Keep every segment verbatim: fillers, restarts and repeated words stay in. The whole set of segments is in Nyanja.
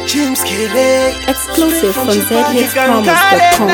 Exclusive from z hits promise dot com.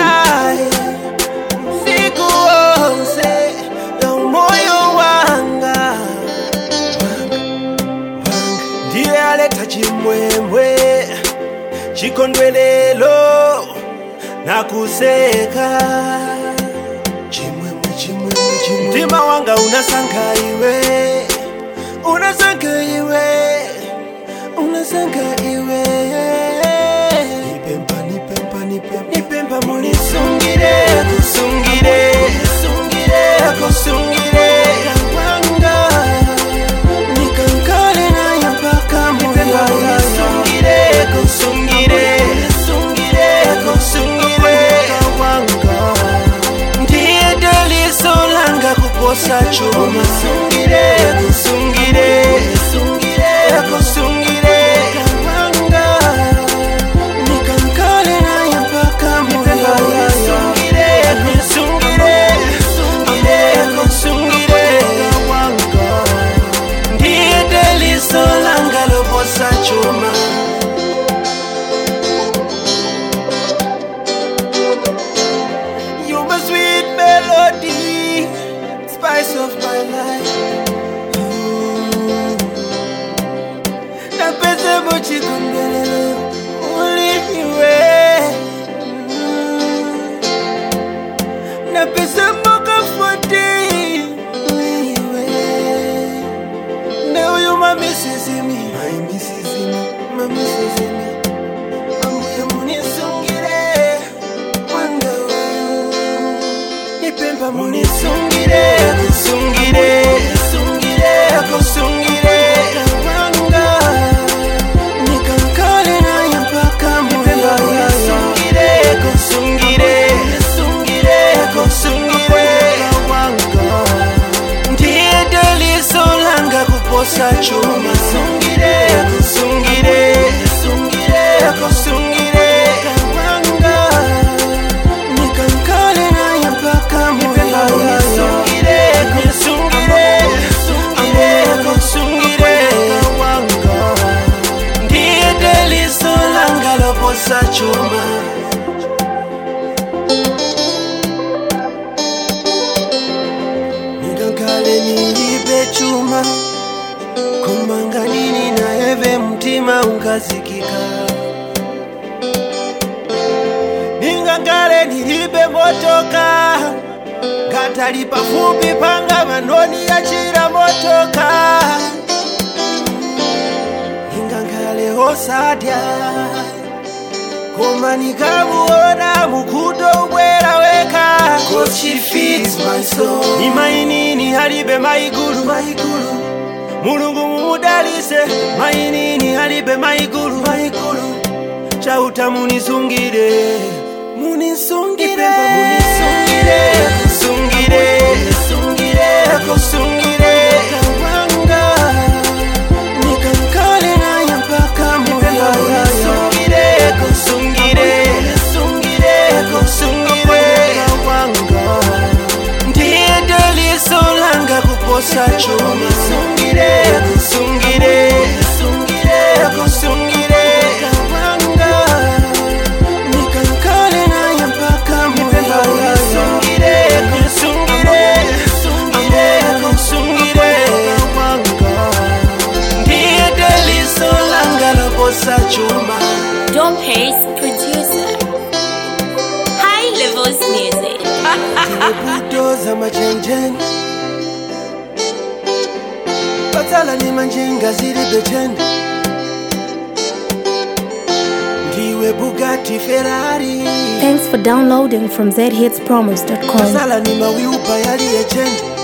Ndiye aleta chimwemwe chikondwelelo na kuseka chimwemwe chimwemwe chimwemwe mtima wanga unasanga iwe unasanga iwe unasanga iwe nipempa nipempa nipempa nipempa munisungire kusungire kusungire kusungire wanga nikankale na yapaka moyo kusungire kusungire kusungire kusungire wanga ndiye deliso langa kuposa chuma kusungire kusungire kusungire kusungire wanga nikankale na yapaka moyo kusungire kusungire kusungire wanga ndiye deliso langa kuposa chuma. You my sweet melody, spice of my life. Na pesa mochi kumbelelo, only iwe. Na pesa moka foti, iwe. Now you my missus me, my missus me, my missus me. Amuya munisungire, wanga nipempa munisungire, kusungire, kusungire, kusungire, wanga nikankale na yapaka moyo kusungire, kusungire, kusungire, kusungire, wanga ndiye deliso langa kuposa chuma kusungire, kusungire, kusungire, kusungire, wanga nikankale na yapaka moyo kusungire, kusungire, kusungire, wanga ndiye deliso langa kuposa chuma. Nikankale nilipe chuma kumbanga nini na eve mtima unkazikika. Ningangale nilipe motoka gatali pafupi panga manoni ya chira motoka. Ningangale osadya koma nikamuona mukuto ubwera weka, 'cause she feeds my soul. Ni mainini halibe maigulu maigulu Mulungu mumudalise mainini halibe maigulu maigulu chauta munisungire munisungire munisungire kusungire kusungire kusungire wanga nikankale na yapaka moyo kusungire kusungire kusungire kusungire wanga ndiye deliso langa kuposa chuma kusungire kusungire kusungire kusungire wanga nikankale na yapaka moyo kusungire kusungire kusungire kusungire wanga ndiye deliso langa kuposa chuma. Don't Pace producer. High levels music. Bulldozer machenjen Batala ni manjenga ziri bechen Ndiwe Bugatti Ferrari. Thanks for downloading from z hits promise dot com. Batala ni mawiupa yali agent